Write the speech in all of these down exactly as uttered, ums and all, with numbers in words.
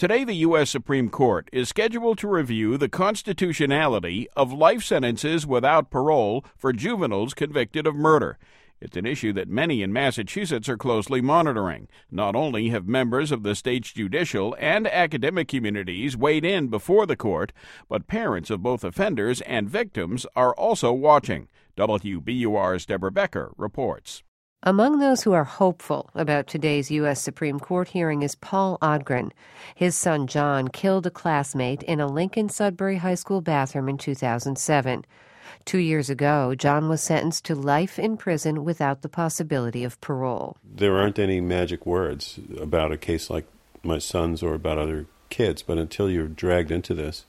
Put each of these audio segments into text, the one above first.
Today, the U S Supreme Court is scheduled to review the constitutionality of life sentences without parole for juveniles convicted of murder. It's an issue that many in Massachusetts are closely monitoring. Not only have members of the state's judicial and academic communities weighed in before the court, but parents of both offenders and victims are also watching. W B U R's Deborah Becker reports. Among those who are hopeful about today's U S Supreme Court hearing is Paul Odgren. His son John killed a classmate in a Lincoln Sudbury High School bathroom in two thousand seven. Two years ago, John was sentenced to life in prison without the possibility of parole. There aren't any magic words about a case like my son's or about other kids, but until you're dragged into this,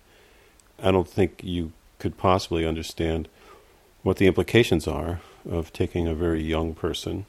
I don't think you could possibly understand what the implications are of taking a very young person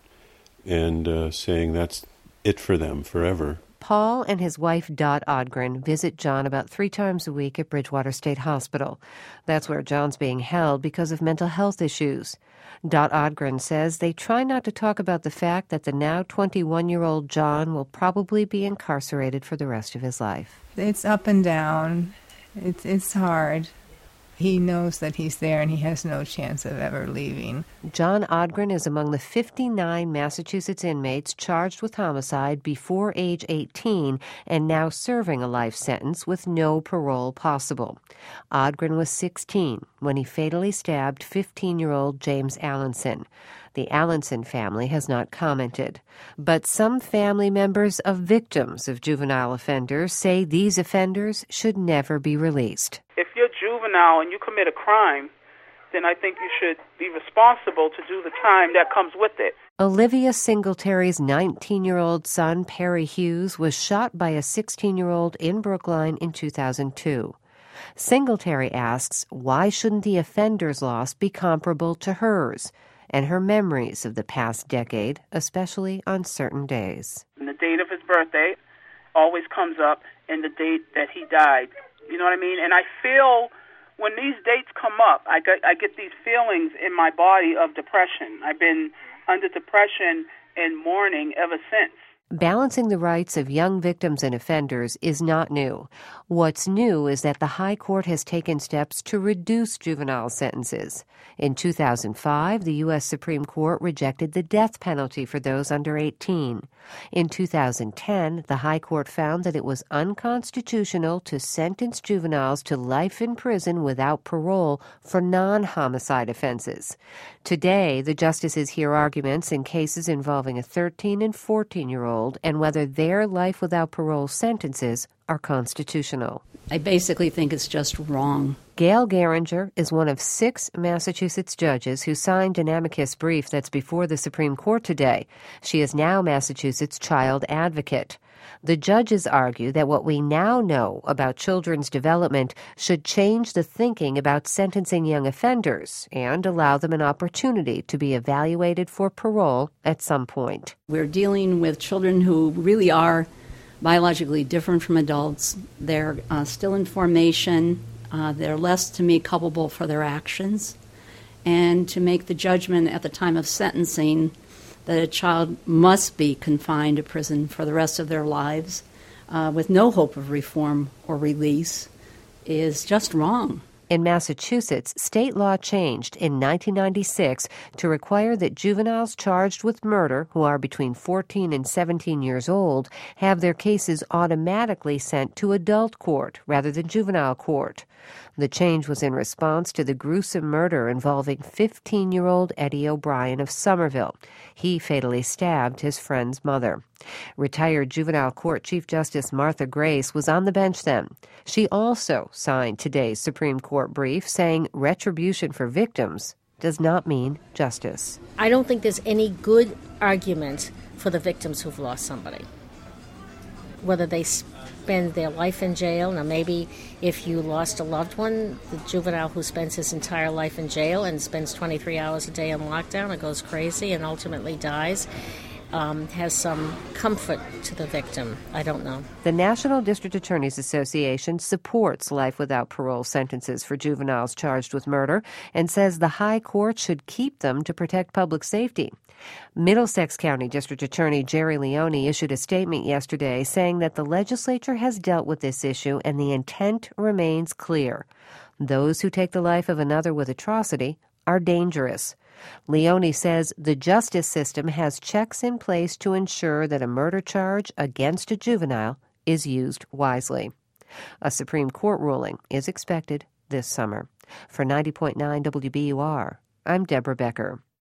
and uh, saying that's it for them forever. Paul and his wife, Dot Odgren, visit John about three times a week at Bridgewater State Hospital. That's where John's being held because of mental health issues. Dot Odgren says they try not to talk about the fact that the now twenty-one-year-old John will probably be incarcerated for the rest of his life. It's up and down. It's, it's hard. He knows that he's there and he has no chance of ever leaving. John Odgren is among the fifty-nine Massachusetts inmates charged with homicide before age eighteen and now serving a life sentence with no parole possible. Odgren was sixteen when he fatally stabbed fifteen-year-old James Allenson. The Allenson family has not commented. But some family members of victims of juvenile offenders say these offenders should never be released. If you're juvenile and you commit a crime, then I think you should be responsible to do the time that comes with it. Olivia Singletary's nineteen-year-old son, Perry Hughes, was shot by a sixteen-year-old in Brookline in two thousand two. Singletary asks, why shouldn't the offender's loss be comparable to hers and her memories of the past decade, especially on certain days? And the date of his birthday always comes up, and the date that he died. You know what I mean? And I feel when these dates come up, I get, I get these feelings in my body of depression. I've been under depression and mourning ever since. Balancing the rights of young victims and offenders is not new. What's new is that the High Court has taken steps to reduce juvenile sentences. In two thousand five, the U S Supreme Court rejected the death penalty for those under eighteen. In two thousand ten, the High Court found that it was unconstitutional to sentence juveniles to life in prison without parole for non-homicide offenses. Today, the justices hear arguments in cases involving a thirteen and fourteen-year-old and whether their life without parole sentences are constitutional. I basically think it's just wrong. Gail Geringer is one of six Massachusetts judges who signed an amicus brief that's before the Supreme Court today. She is now Massachusetts' child advocate. The judges argue that what we now know about children's development should change the thinking about sentencing young offenders and allow them an opportunity to be evaluated for parole at some point. We're dealing with children who really are biologically different from adults. They're uh, still in formation. Uh, they're less, to me, culpable for their actions. And to make the judgment at the time of sentencing that a child must be confined to prison for the rest of their lives uh, with no hope of reform or release is just wrong. In Massachusetts, state law changed in nineteen ninety-six to require that juveniles charged with murder who are between fourteen and seventeen years old have their cases automatically sent to adult court rather than juvenile court. The change was in response to the gruesome murder involving fifteen-year-old Eddie O'Brien of Somerville. He fatally stabbed his friend's mother. Retired Juvenile Court Chief Justice Martha Grace was on the bench then. She also signed today's Supreme Court brief saying retribution for victims does not mean justice. I don't think there's any good argument for the victims who've lost somebody. Whether they spend their life in jail, now maybe if you lost a loved one, the juvenile who spends his entire life in jail and spends twenty-three hours a day in lockdown and goes crazy and ultimately dies, um, has some comfort to the victim. I don't know. The National District Attorneys Association supports life without parole sentences for juveniles charged with murder and says the high court should keep them to protect public safety. Middlesex County District Attorney Jerry Leone issued a statement yesterday saying that the legislature has dealt with this issue and the intent remains clear. Those who take the life of another with atrocity are dangerous. Leone says the justice system has checks in place to ensure that a murder charge against a juvenile is used wisely. A Supreme Court ruling is expected this summer. For ninety point nine W B U R, I'm Deborah Becker.